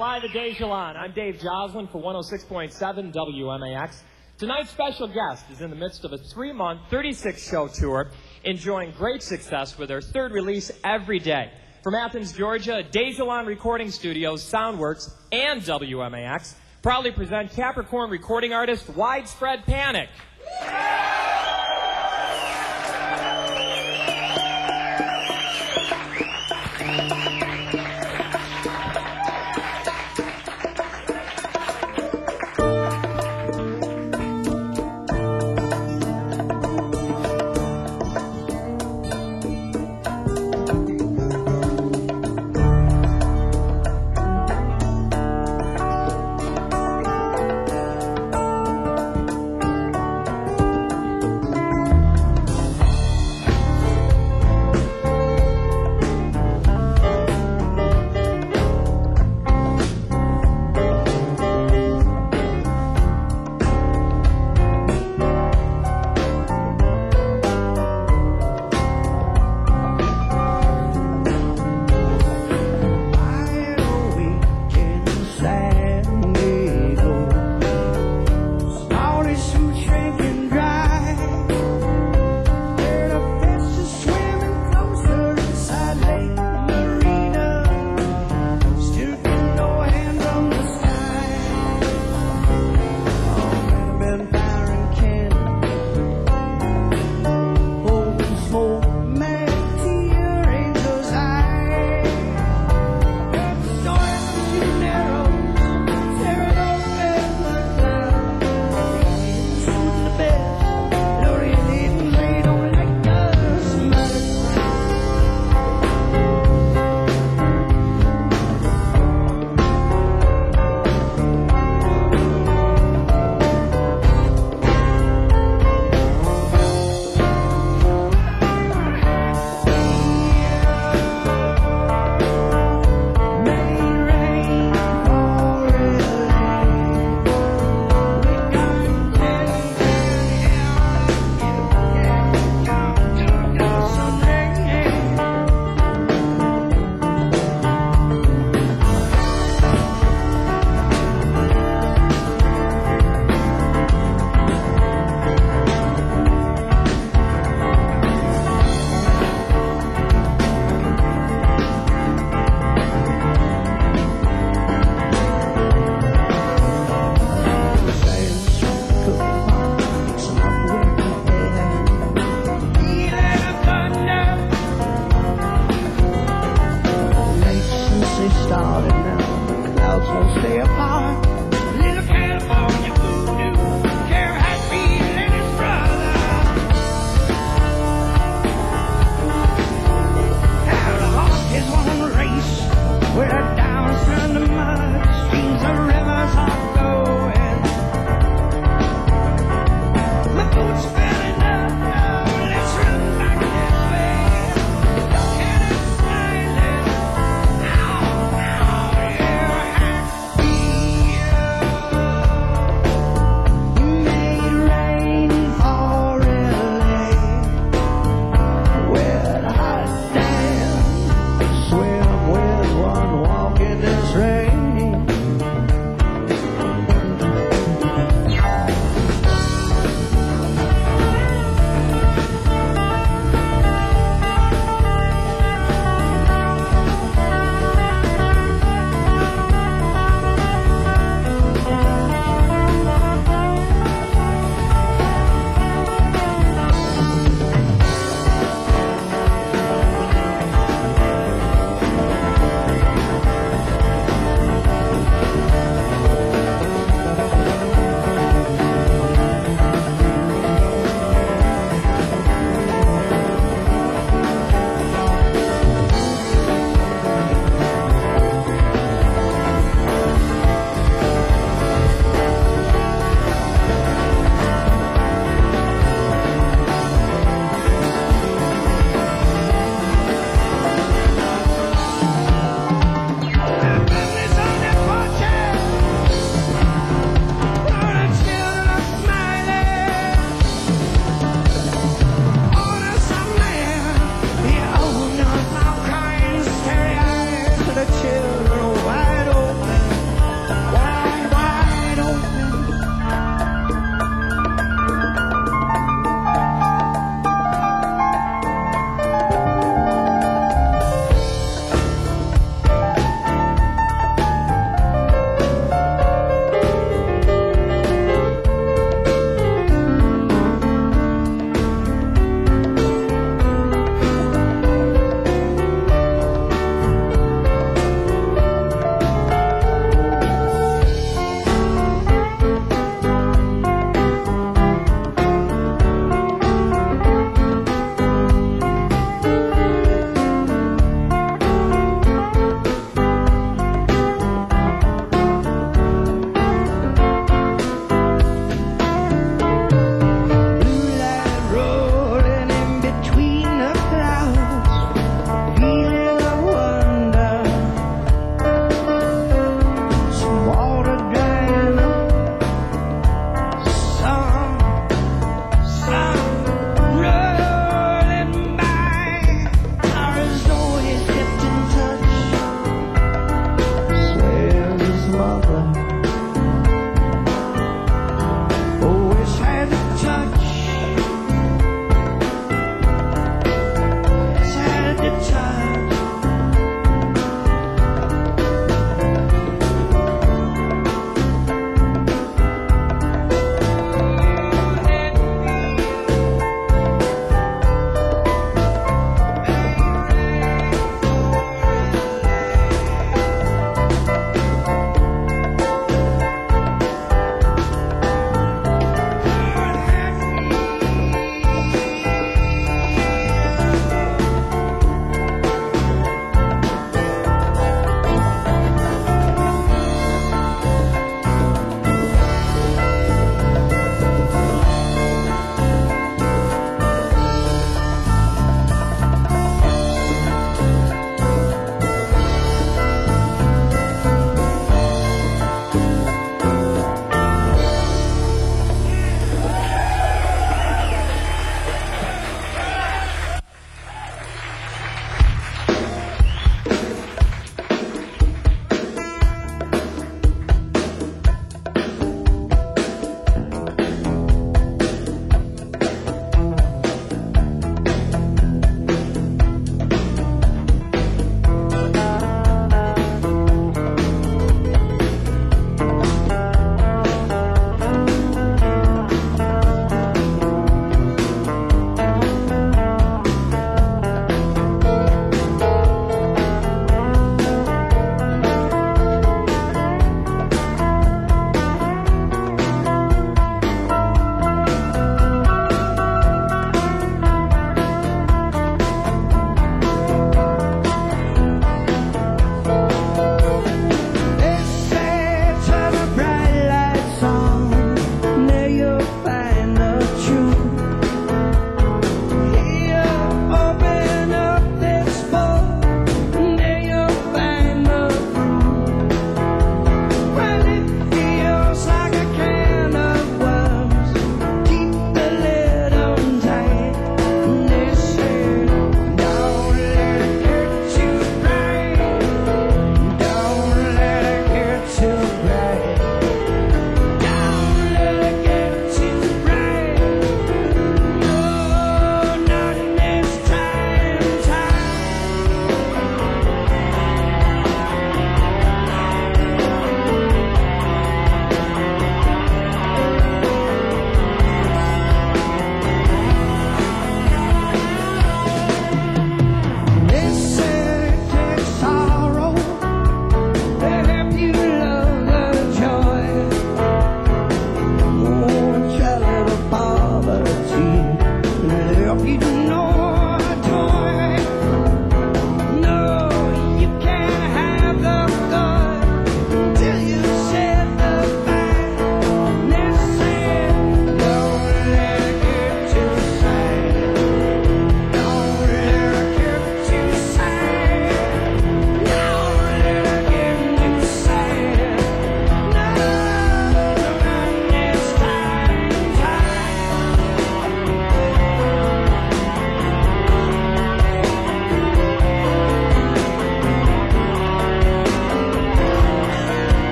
live at Dejalon. I'm Dave Joslin for 106.7 WMAX. Tonight's special guest is in the midst of a 3-month, 36-show tour, enjoying great success with their third release every day. From Athens, Georgia, Dejalon Recording Studios, Soundworks, and WMAX proudly present Capricorn recording artist Widespread Panic.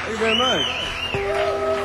Thank you very much.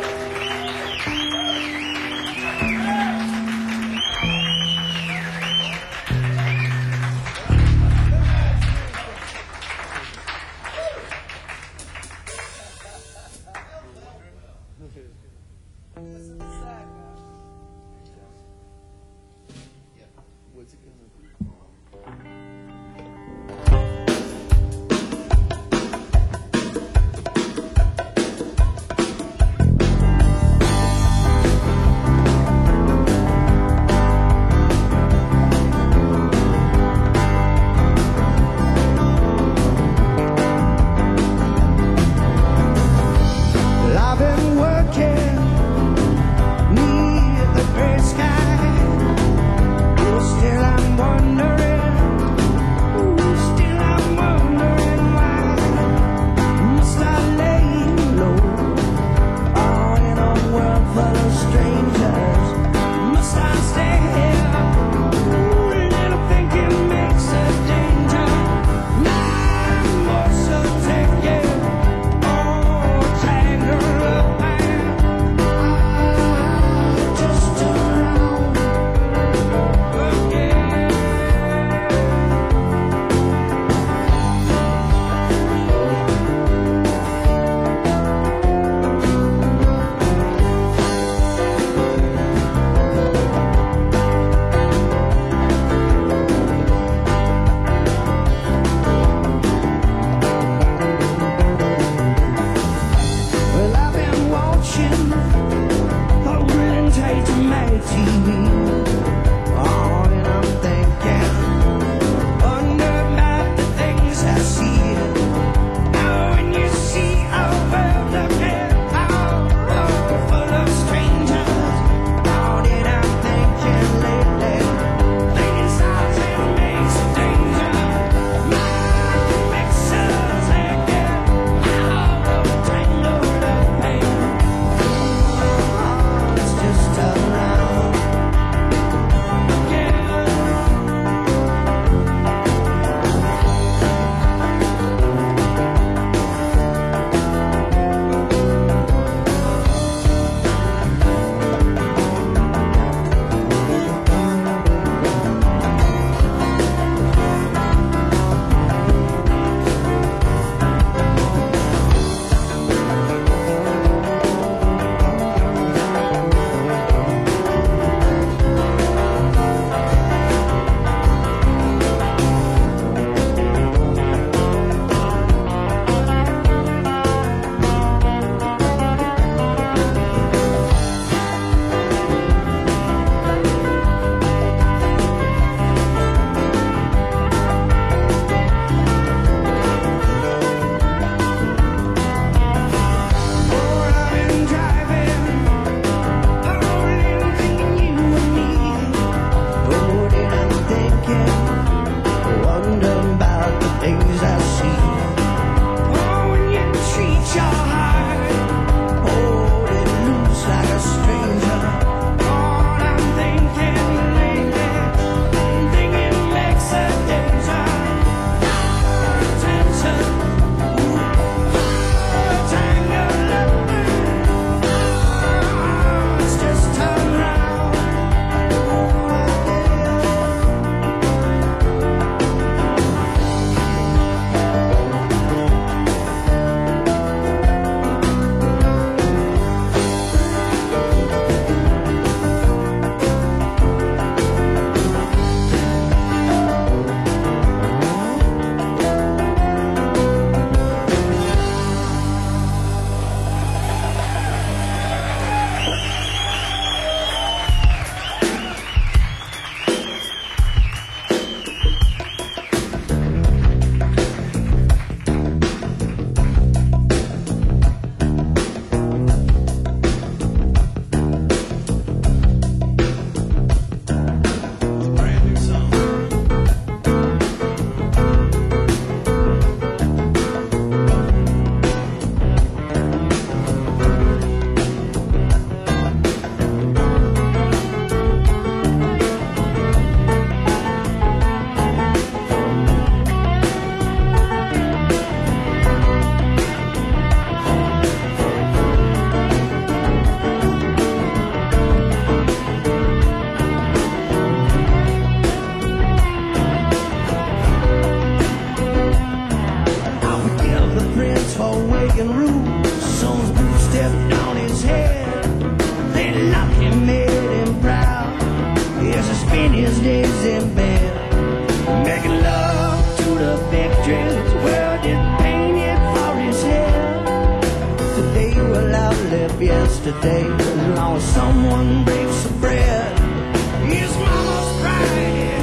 blueprints for waking rules. Son's boots stepped on his head. They loved him, made him proud. He has to spend his days in bed, making love to the victories. Well, did painted for his head. Today will outlive yesterday, as long as someone breaks the bread. His mama's pride.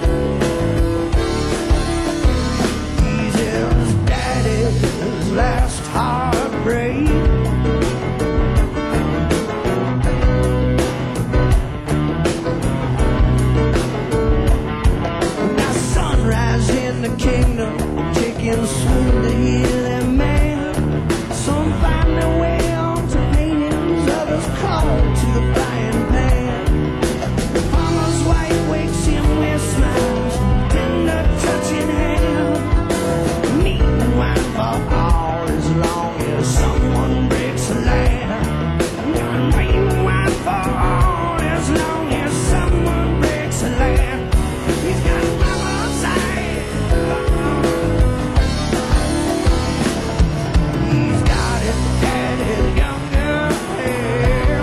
He's his daddy's last heartbreak. Now sunrise in the kingdom, taking swoon to heal that man. Some find their way onto paintings, others call to the frying pan. The farmer's wife wakes him with smiles, tender touching hand. Meat and wine for all, as long as someone breaks the land. Meat and wine for all, as long as someone breaks the land. He's got mama's eyes. He's got his daddy's younger hair.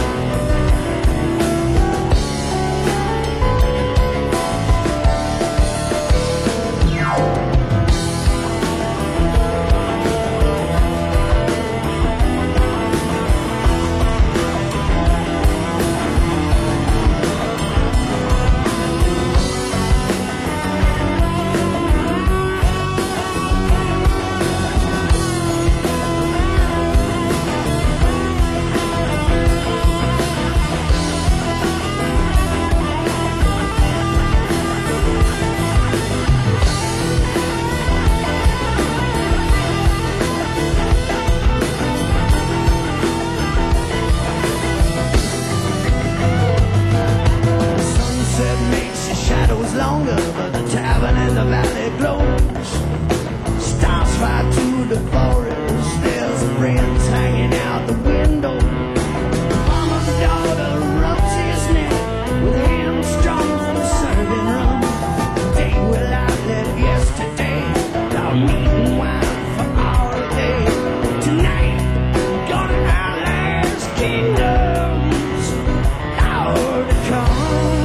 Sunset makes the shadows longer, but the tavern in the valley glows. Stars fly to the forest, there's friends hanging out the window. Farmer's daughter rubs his neck with a hamstrung from serving rum. Day will outlive yesterday, our meat and wine for all day. Tonight, we're gonna outlast kingdoms, hour to come.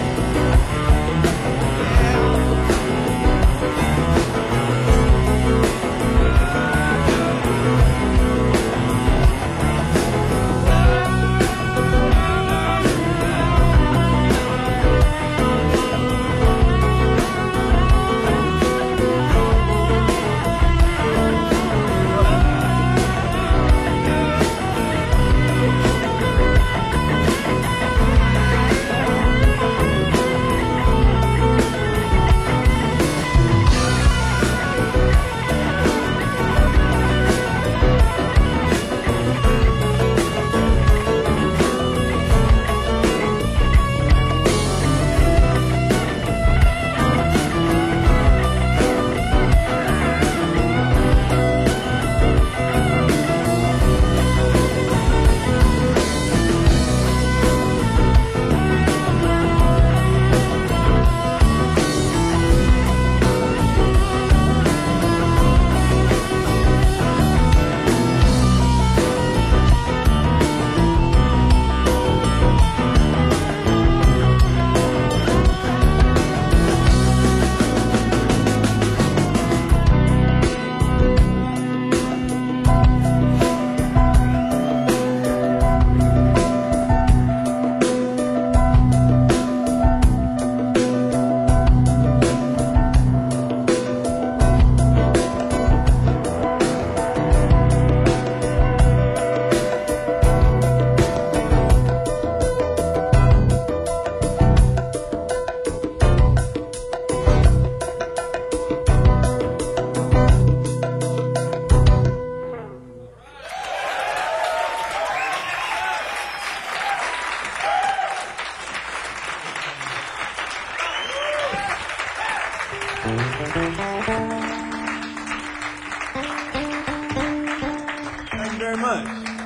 Thank you very much.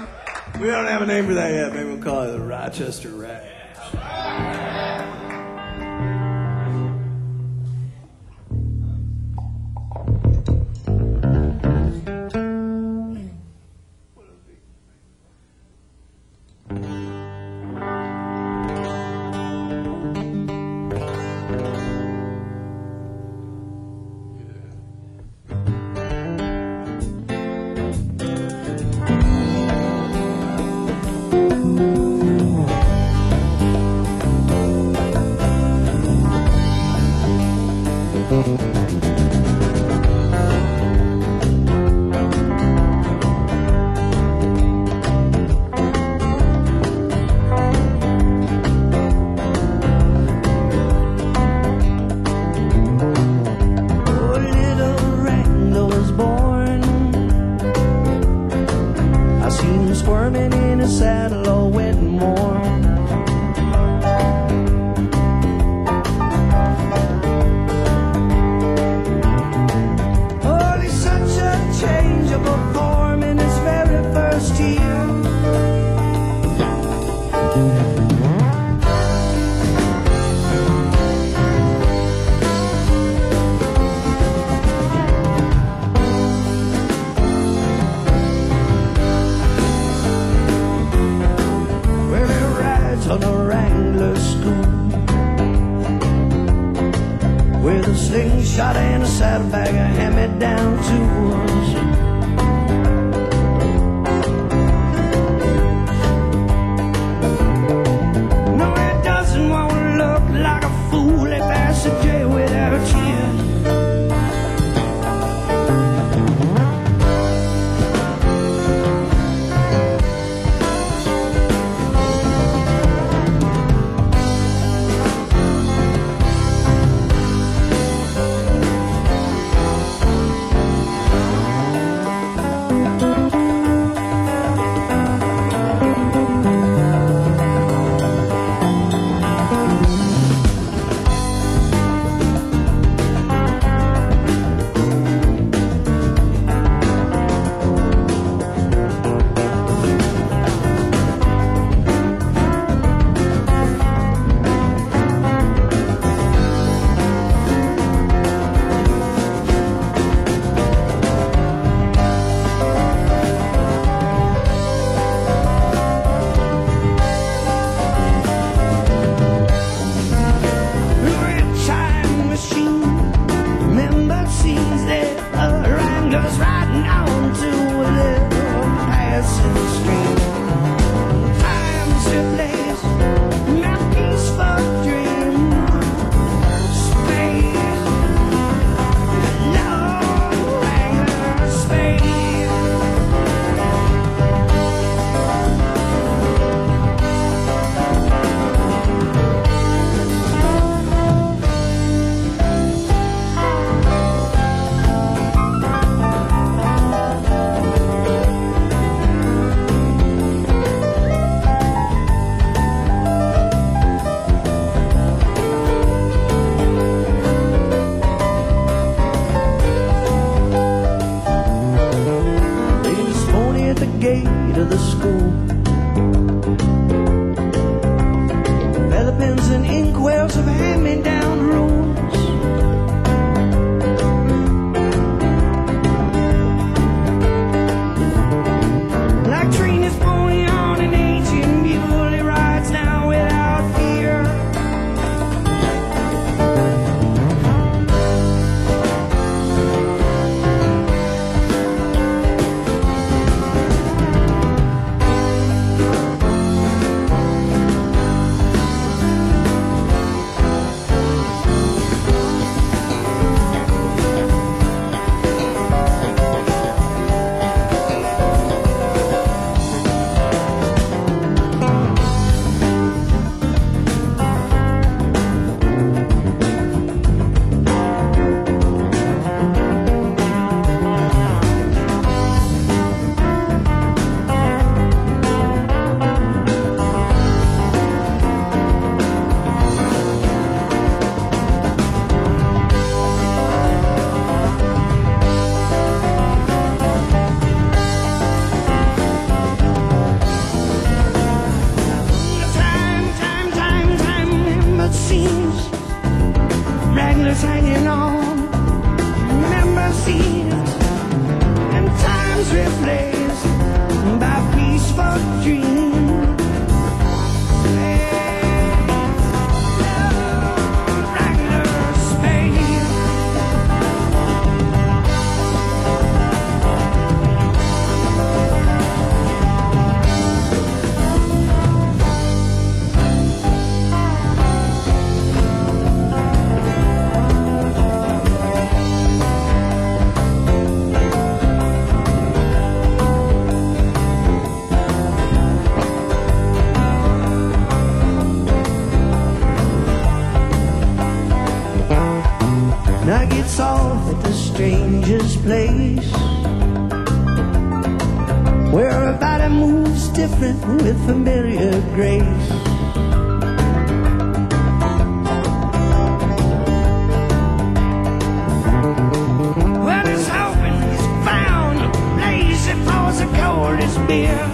We don't have a name for that yet. Maybe we'll call it the Rochester Rat. shot and a saddlebag, a hand-me-down tools. No, it doesn't want to look like a fool if that's a jail without tears. Hanging on, remember scenes and times replaced by peaceful dreams. Regular space. Now gets off at the stranger's place, where her body moves different with familiar grace. Well, he's hoping he's found a place that pours the coldest beer.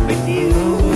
with you.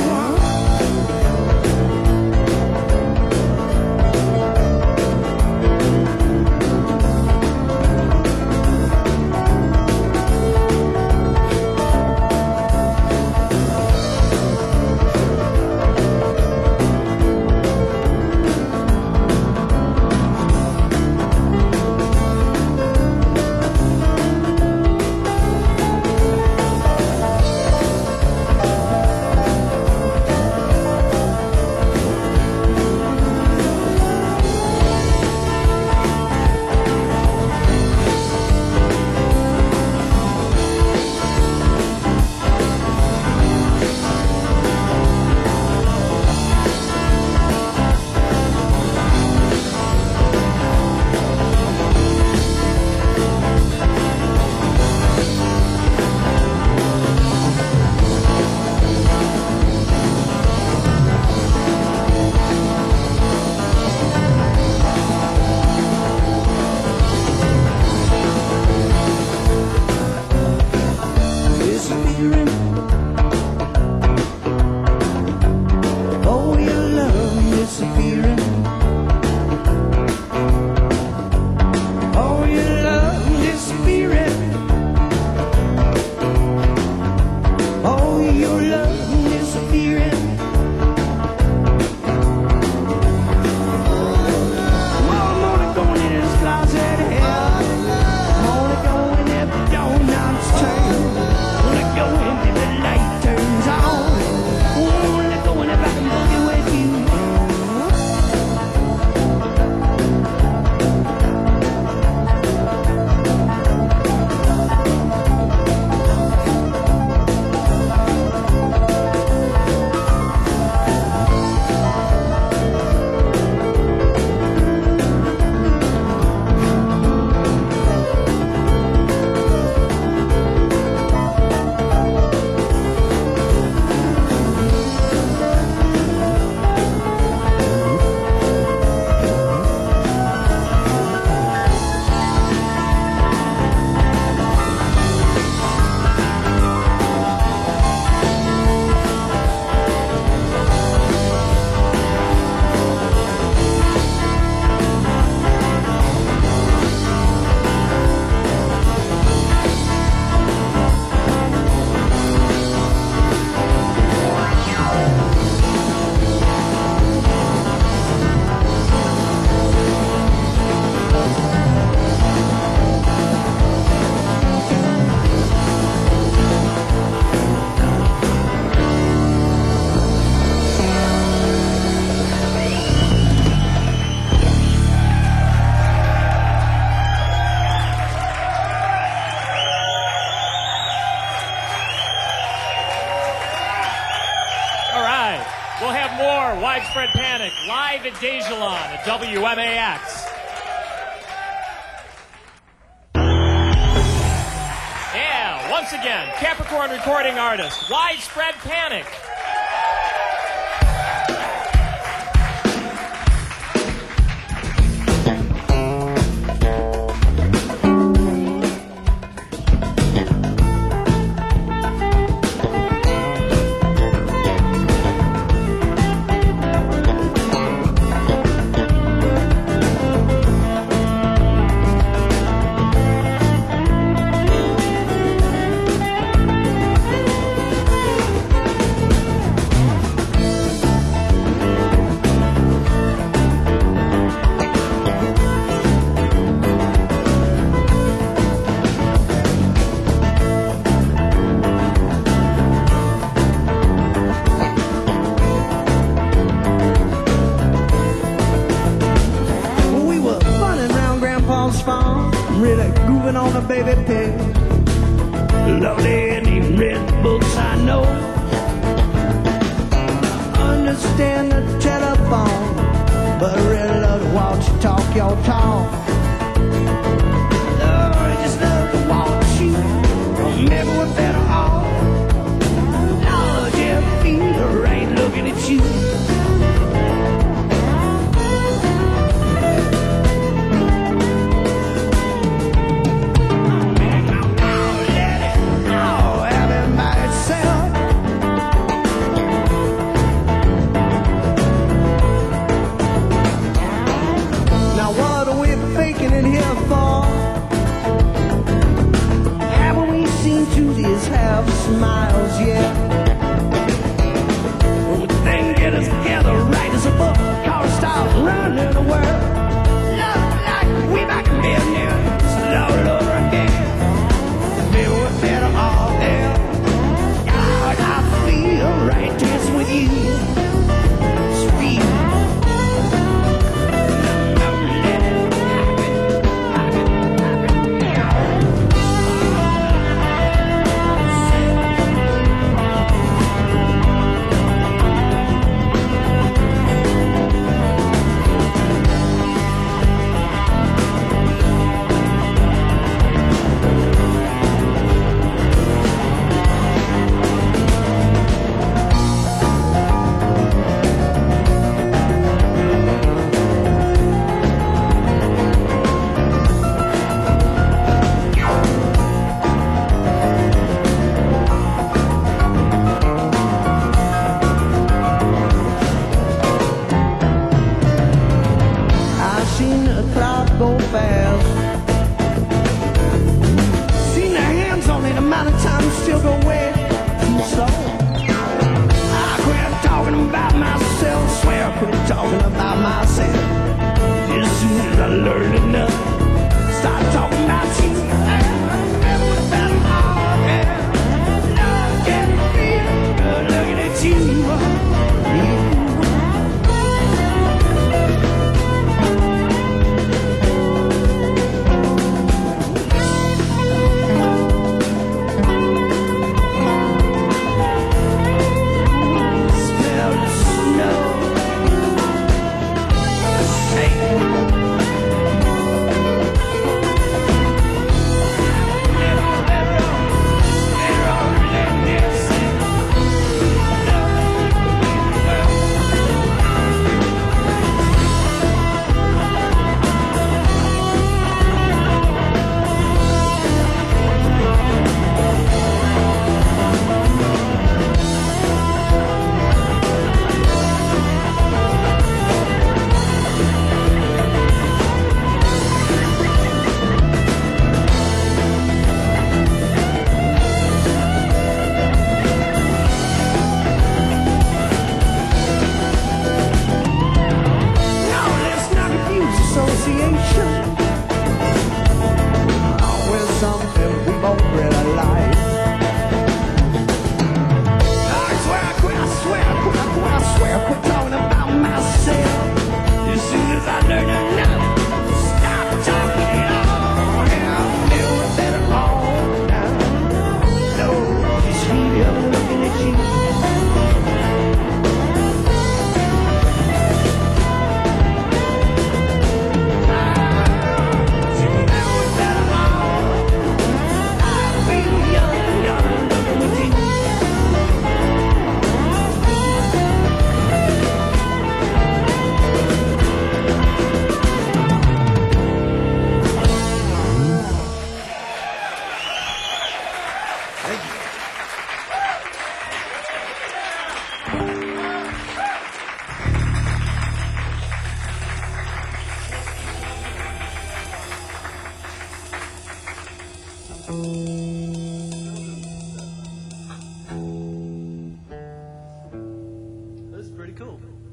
Widespread Panic, live at Dejalon at WMAX. Yeah, once again, Capricorn recording artist, Widespread Panic. Really grooving on a baby pig. Lovely and even read books I know. Understand the telephone, but I really love to watch you talk your talk. Lord, I just love to watch you. Maybe we're better off. Lord, you feel right looking at you.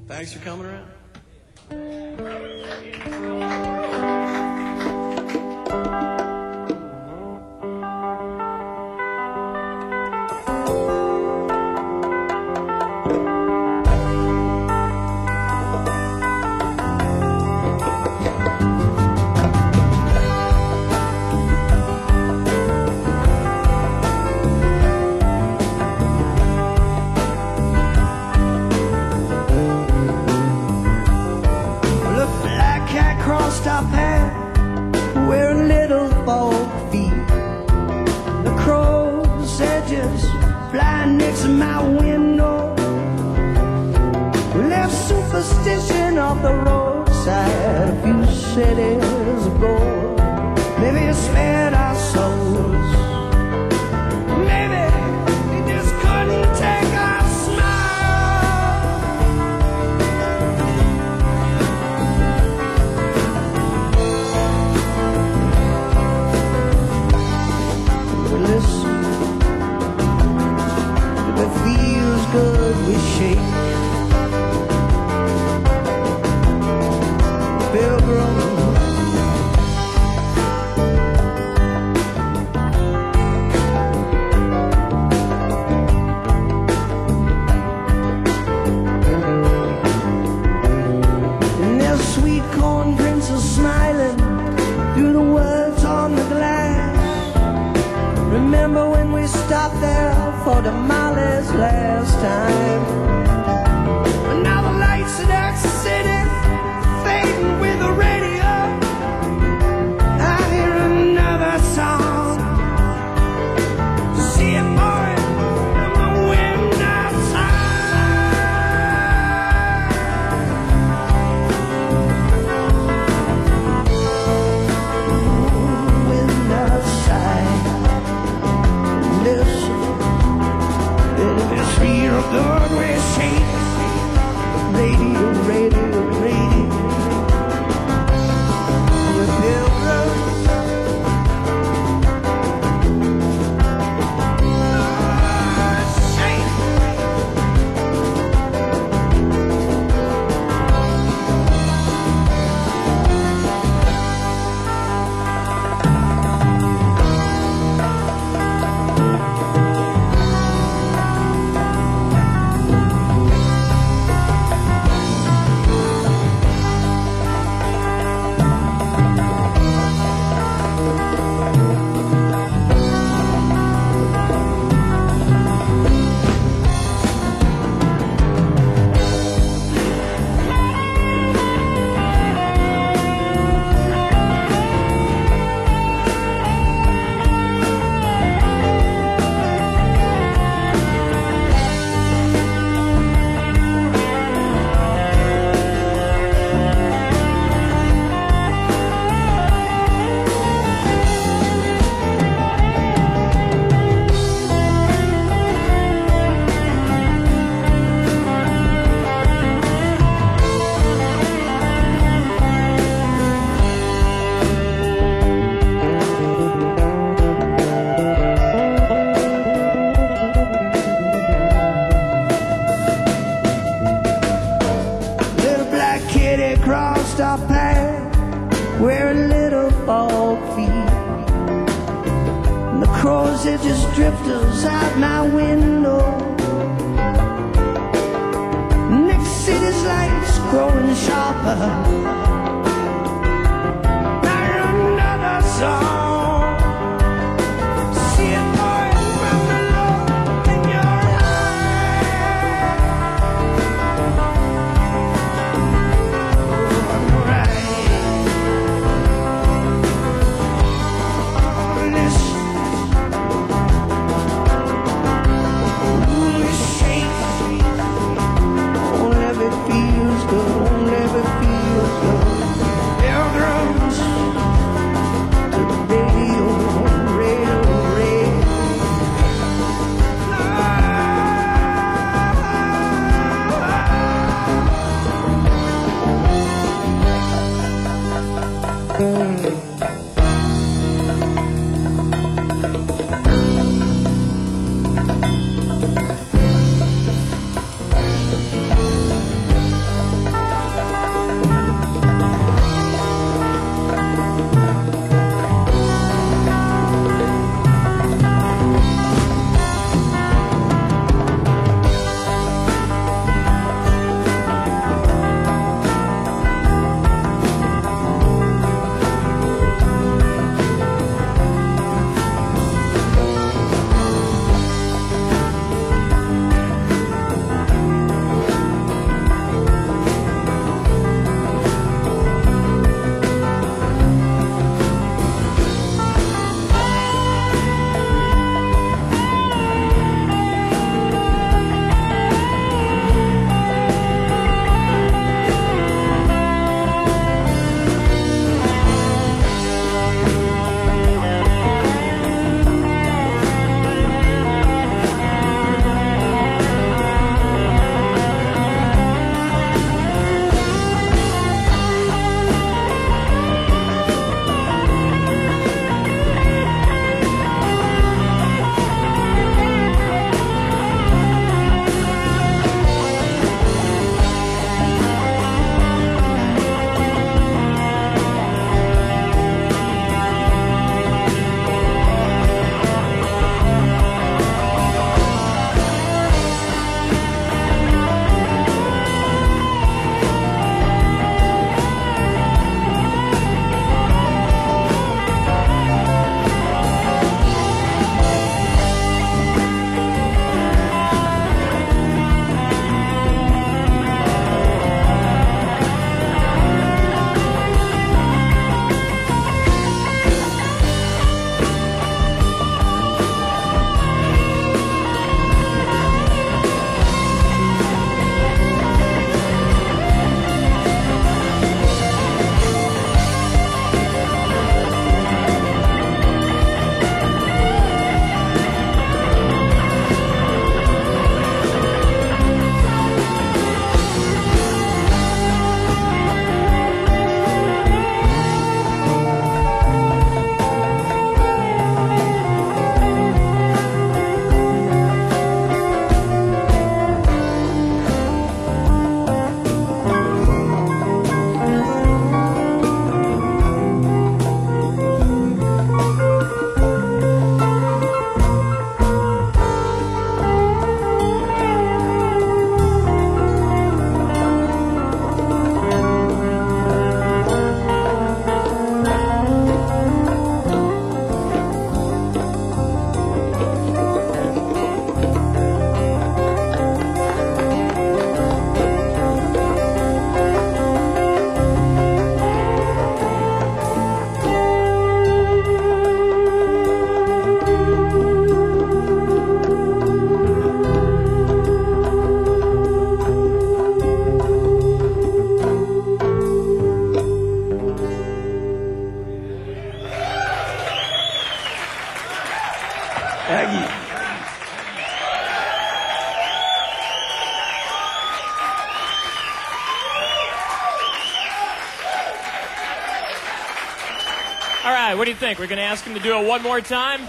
Thanks for coming around. Our path where little folk feet. The crow's edges fly next to my window. Left superstition off the roadside a few cities ago. Maybe it spared our souls. Maybe it just couldn't take our smile. Listen, if it feels good, we shake. Pilgrim, and their sweet corn prince is smiling through the words on the glass. Remember when we stopped there for the Molly's last time? But now the lights in that city fading with the radio. I hear another song. See it pouring from the wind outside. Wind outside. Listen, if it's real good, we shake. Radio, radio, radio. The pilgrims. Shake. Crossed our path where little folk feet. And the crows are just drifters out my window. Next city's lights growing sharper. Now another song. See it pouring from below in your feels good, only if it feels good. right, what do you think? We're going to ask him to do it one more time?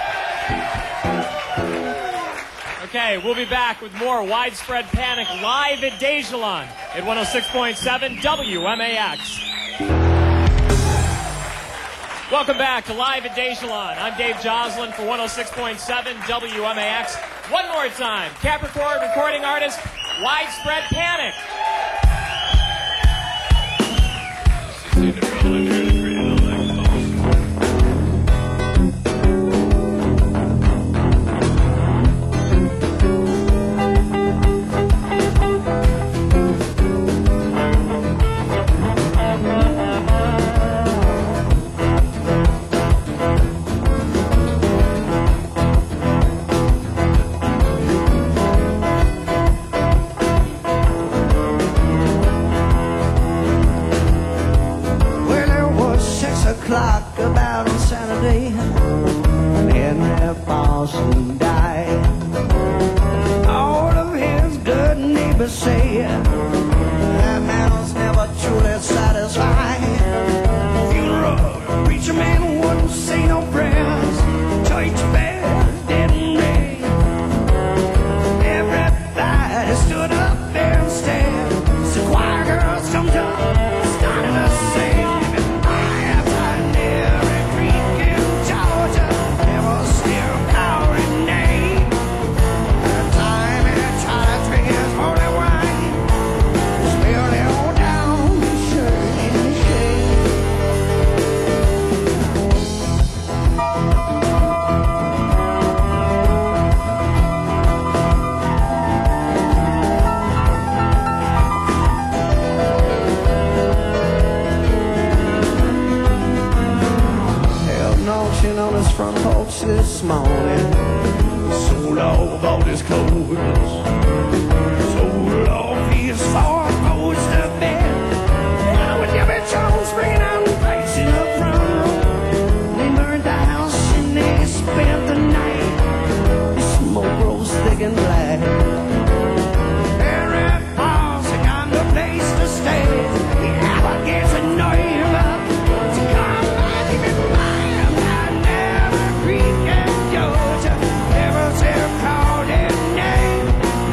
Okay, we'll be back with more Widespread Panic live at Dejalon at 106.7 WMAX. Welcome back to Live at Dejalon. I'm Dave Joslin for 106.7 WMAX. One more time, Capricorn recording artist, Widespread Panic. About on Saturday, and that Boston died. All of his good neighbors say that man was never truly satisfied. Funeral, preacher man wouldn't say no prayers. Church bells didn't ring. Everybody stood up there and stared. So choir girls jumped up, started to sing. On his front porch this morning, sold off all his clothes, sold off his four-post of bed. Now with Debbie Jones bringing out the place in the front room, they burned the house and they spent the night. The smoke rose thick and black. Every boss got no place to stay. He never gets a nerve up to come back even mine. Georgia, ever called his name.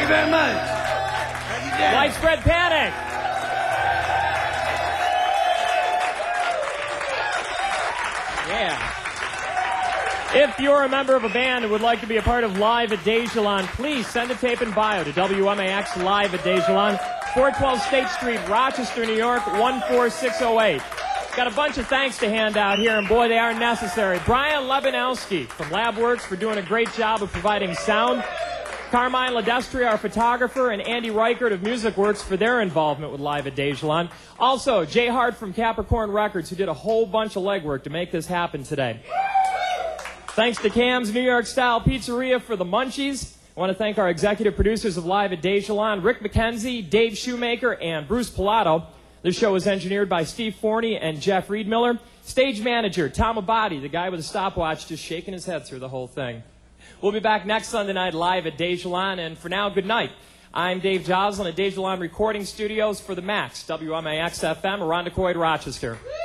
you very much. Thank you, Jack. Widespread Panic. Yeah. If you're a member of a band and would like to be a part of Live at Desjalon, please send a tape and bio to WMAX Live at Desjalon, 412 State Street, Rochester, New York, 14608. Got a bunch of thanks to hand out here, and boy, they are necessary. Brian Lebanowski from LabWorks for doing a great job of providing sound. Carmine Ledestri, our photographer, and Andy Reichert of MusicWorks for their involvement with Live at Desjalon. Also, Jay Hart from Capricorn Records, who did a whole bunch of legwork to make this happen today. Thanks to Cam's New York Style Pizzeria for the munchies. I want to thank our executive producers of Live at Desjalon, Rick McKenzie, Dave Shoemaker, and Bruce Pilato. This show was engineered by Steve Forney and Jeff Riedmiller. Stage manager, Tom Abadi, the guy with a stopwatch just shaking his head through the whole thing. We'll be back next Sunday night live at Desjalon, and for now, good night. I'm Dave Joslin at Desjalon Recording Studios for the Max, WMAX FM, Irondequoit, Rochester.